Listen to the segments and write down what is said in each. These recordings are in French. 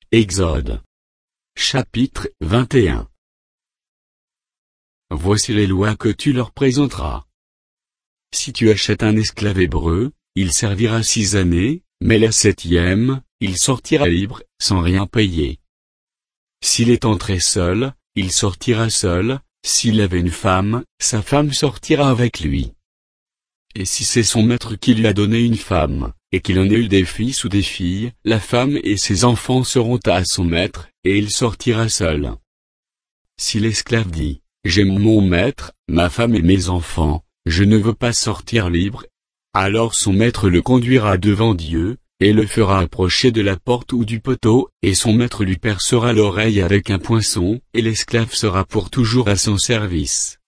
Exode. Chapitre 21. Voici les lois que tu leur présenteras. Si tu achètes un esclave hébreu, il servira 6 années, mais la 7e, il sortira libre, sans rien payer. S'il est entré seul, il sortira seul, s'il avait une femme, sa femme sortira avec lui. Et si c'est son maître qui lui a donné une femme, et qu'il en ait eu des fils ou des filles, la femme et ses enfants seront à son maître, et il sortira seul. Si l'esclave dit, j'aime mon maître, ma femme et mes enfants, je ne veux pas sortir libre, alors son maître le conduira devant Dieu, et le fera approcher de la porte ou du poteau, et son maître lui percera l'oreille avec un poinçon, et l'esclave sera pour toujours à son service.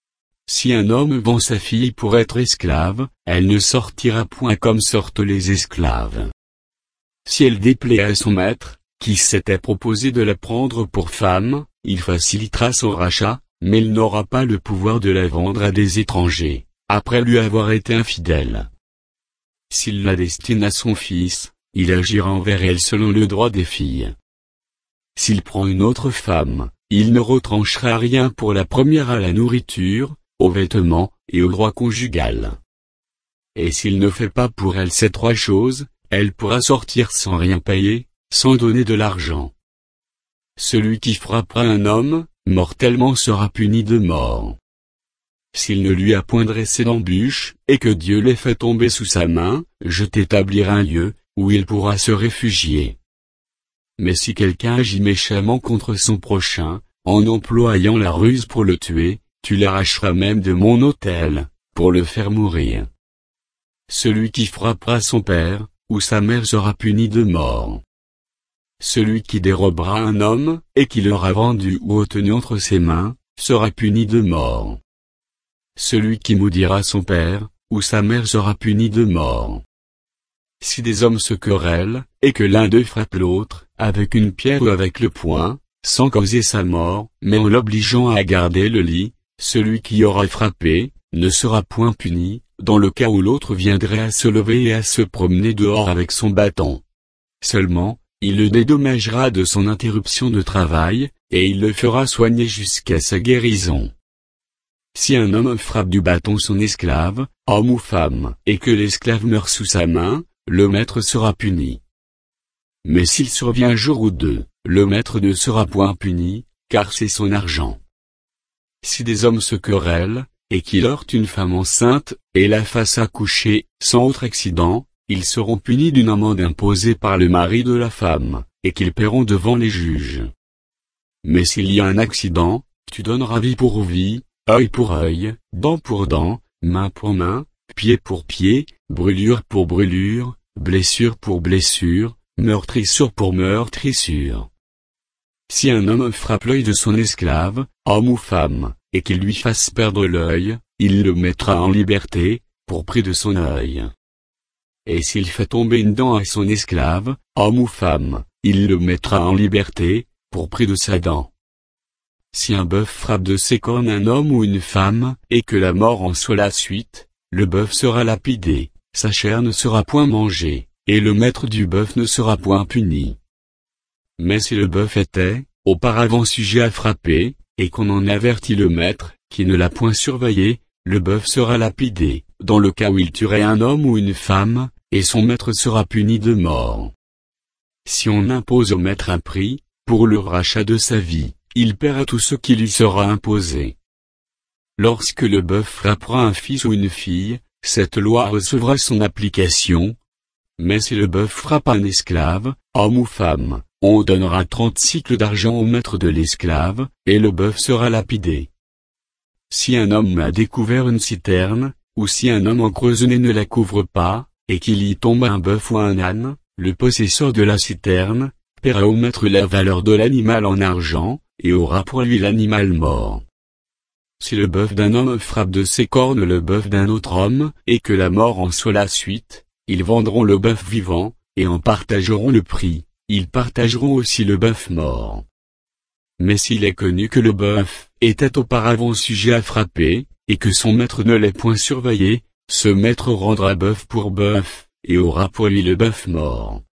Si un homme vend sa fille pour être esclave, elle ne sortira point comme sortent les esclaves. Si elle déplaît à son maître, qui s'était proposé de la prendre pour femme, il facilitera son rachat, mais il n'aura pas le pouvoir de la vendre à des étrangers, après lui avoir été infidèle. S'il la destine à son fils, il agira envers elle selon le droit des filles. S'il prend une autre femme, il ne retranchera rien pour la première à la nourriture, aux vêtements, et au droit conjugal. Et s'il ne fait pas pour elle ces 3 choses, elle pourra sortir sans rien payer, sans donner de l'argent. Celui qui frappera un homme, mortellement sera puni de mort. S'il ne lui a point dressé d'embûche, et que Dieu l'ait fait tomber sous sa main, je t'établirai un lieu, où il pourra se réfugier. Mais si quelqu'un agit méchamment contre son prochain, en employant la ruse pour le tuer, tu l'arracheras même de mon autel, pour le faire mourir. Celui qui frappera son père, ou sa mère sera puni de mort. Celui qui dérobera un homme, et qui l'aura vendu ou retenu entre ses mains, sera puni de mort. Celui qui maudira son père, ou sa mère sera puni de mort. Si des hommes se querellent, et que l'un d'eux frappe l'autre, avec une pierre ou avec le poing, sans causer sa mort, mais en l'obligeant à garder le lit, celui qui aura frappé, ne sera point puni, dans le cas où l'autre viendrait à se lever et à se promener dehors avec son bâton. Seulement, il le dédommagera de son interruption de travail, et il le fera soigner jusqu'à sa guérison. Si un homme frappe du bâton son esclave, homme ou femme, et que l'esclave meurt sous sa main, le maître sera puni. Mais s'il survient un jour ou 2, le maître ne sera point puni, car c'est son argent. Si des hommes se querellent, et qu'il heurte une femme enceinte, et la fasse accoucher, sans autre accident, ils seront punis d'une amende imposée par le mari de la femme, et qu'ils paieront devant les juges. Mais s'il y a un accident, tu donneras vie pour vie, œil pour œil, dent pour dent, main pour main, pied pour pied, brûlure pour brûlure, blessure pour blessure, meurtrissure pour meurtrissure. Si un homme frappe l'œil de son esclave, homme ou femme, et qu'il lui fasse perdre l'œil, il le mettra en liberté, pour prix de son œil. Et s'il fait tomber une dent à son esclave, homme ou femme, il le mettra en liberté, pour prix de sa dent. Si un bœuf frappe de ses cornes un homme ou une femme, et que la mort en soit la suite, le bœuf sera lapidé, sa chair ne sera point mangée, et le maître du bœuf ne sera point puni. Mais si le bœuf était, auparavant sujet à frapper, et qu'on en avertit le maître, qui ne l'a point surveillé, le bœuf sera lapidé, dans le cas où il tuerait un homme ou une femme, et son maître sera puni de mort. Si on impose au maître un prix, pour le rachat de sa vie, il paiera tout ce qui lui sera imposé. Lorsque le bœuf frappera un fils ou une fille, cette loi recevra son application. Mais si le bœuf frappe un esclave, homme ou femme, on donnera 30 cycles d'argent au maître de l'esclave, et le bœuf sera lapidé. Si un homme a découvert une citerne, ou si un homme en creusant ne la couvre pas, et qu'il y tombe un bœuf ou un âne, le possesseur de la citerne paiera au maître la valeur de l'animal en argent, et aura pour lui l'animal mort. Si le bœuf d'un homme frappe de ses cornes le bœuf d'un autre homme, et que la mort en soit la suite, ils vendront le bœuf vivant, et en partageront le prix, ils partageront aussi le bœuf mort. Mais s'il est connu que le bœuf était auparavant sujet à frapper, et que son maître ne l'ait point surveillé, ce maître rendra bœuf pour bœuf, et aura pour lui le bœuf mort.